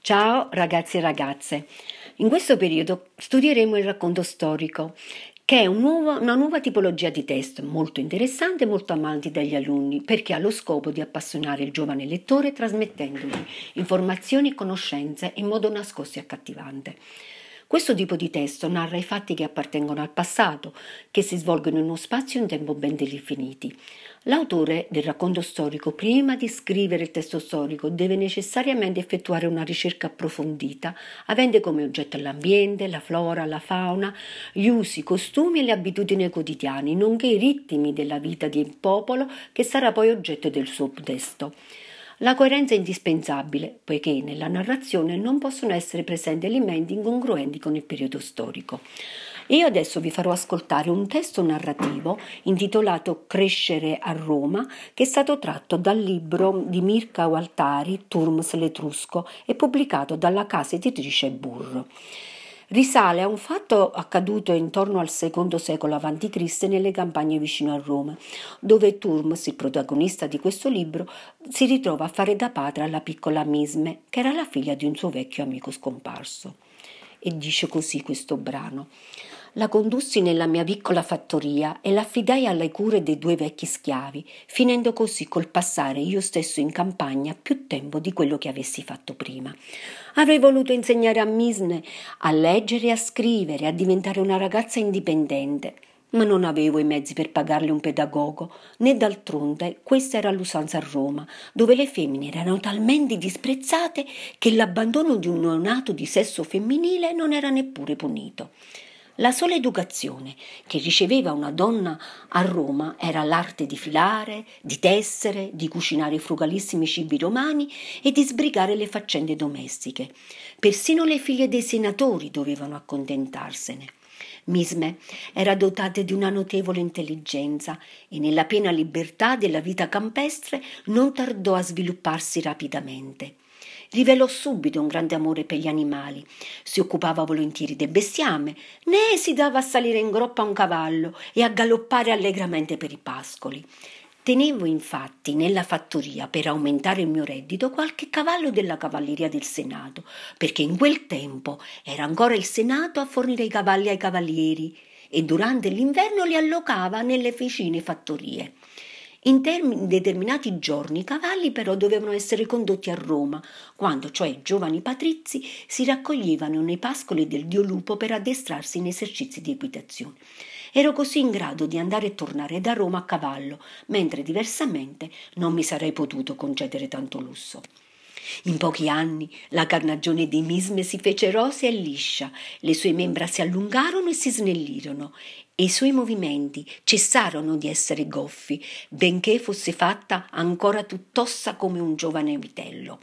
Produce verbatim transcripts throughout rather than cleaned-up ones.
Ciao ragazzi e ragazze, in questo periodo studieremo il racconto storico, che è un nuovo- una nuova tipologia di testo molto interessante e molto amati dagli alunni, perché ha lo scopo di appassionare il giovane lettore trasmettendogli informazioni e conoscenze in modo nascosto e accattivante. Questo tipo di testo narra i fatti che appartengono al passato, che si svolgono in uno spazio e un tempo ben definiti. L'autore del racconto storico, prima di scrivere il testo storico, deve necessariamente effettuare una ricerca approfondita, avendo come oggetto l'ambiente, la flora, la fauna, gli usi, i costumi e le abitudini quotidiane, nonché i ritmi della vita di un popolo che sarà poi oggetto del suo testo. La coerenza è indispensabile, poiché nella narrazione non possono essere presenti elementi incongruenti con il periodo storico. Io adesso vi farò ascoltare un testo narrativo intitolato Crescere a Roma, che è stato tratto dal libro di Mirka Waltari, Turms l'Etrusco, e pubblicato dalla casa editrice Burro. Risale a un fatto accaduto intorno al secondo secolo avanti Cristo nelle campagne vicino a Roma, dove Turms, il protagonista di questo libro, si ritrova a fare da padre alla piccola Misme, che era la figlia di un suo vecchio amico scomparso. E dice così questo brano: la condussi nella mia piccola fattoria e l'affidai alle cure dei due vecchi schiavi, finendo così col passare io stesso in campagna più tempo di quello che avessi fatto prima. Avrei voluto insegnare a Misne a leggere e a scrivere, a diventare una ragazza indipendente, ma non avevo i mezzi per pagarle un pedagogo, né d'altronde questa era l'usanza a Roma, dove le femmine erano talmente disprezzate che l'abbandono di un neonato di sesso femminile non era neppure punito. La sola educazione che riceveva una donna a Roma era l'arte di filare, di tessere, di cucinare i frugalissimi cibi romani e di sbrigare le faccende domestiche. Persino le figlie dei senatori dovevano accontentarsene. Misme era dotata di una notevole intelligenza e nella piena libertà della vita campestre non tardò a svilupparsi rapidamente. Rivelò subito un grande amore per gli animali, si occupava volentieri del bestiame, né esitava a salire in groppa a un cavallo e a galoppare allegramente per i pascoli. Tenevo infatti nella fattoria, per aumentare il mio reddito, qualche cavallo della cavalleria del Senato, perché in quel tempo era ancora il Senato a fornire i cavalli ai cavalieri e durante l'inverno li allocava nelle vicine fattorie. In termini, determinati giorni i cavalli però dovevano essere condotti a Roma, quando cioè i giovani patrizi si raccoglievano nei pascoli del dio Lupo per addestrarsi in esercizi di equitazione. Ero così in grado di andare e tornare da Roma a cavallo, mentre diversamente non mi sarei potuto concedere tanto lusso. In pochi anni la carnagione di Misme si fece rosea e liscia, le sue membra si allungarono e si snellirono e i suoi movimenti cessarono di essere goffi, benché fosse fatta ancora tutt'ossa come un giovane vitello.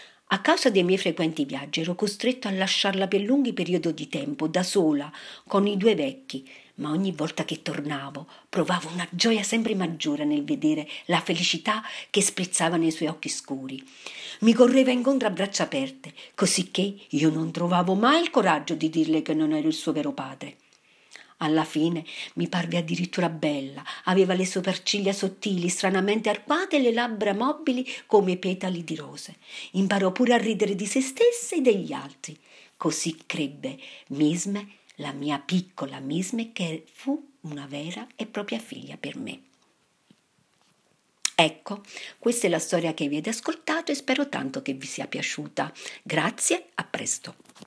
A causa dei miei frequenti viaggi ero costretto a lasciarla per lunghi periodi di tempo da sola con i due vecchi, ma ogni volta che tornavo provavo una gioia sempre maggiore nel vedere la felicità che sprizzava nei suoi occhi scuri. Mi correva incontro a braccia aperte, cosicché io non trovavo mai il coraggio di dirle che non ero il suo vero padre. Alla fine mi parve addirittura bella, aveva le sopracciglia sottili, stranamente arcuate e le labbra mobili come petali di rose. Imparò pure a ridere di se stessa e degli altri. Così crebbe Misme, la mia piccola Misme, che fu una vera e propria figlia per me. Ecco, questa è la storia che avete ascoltato e spero tanto che vi sia piaciuta. Grazie, a presto.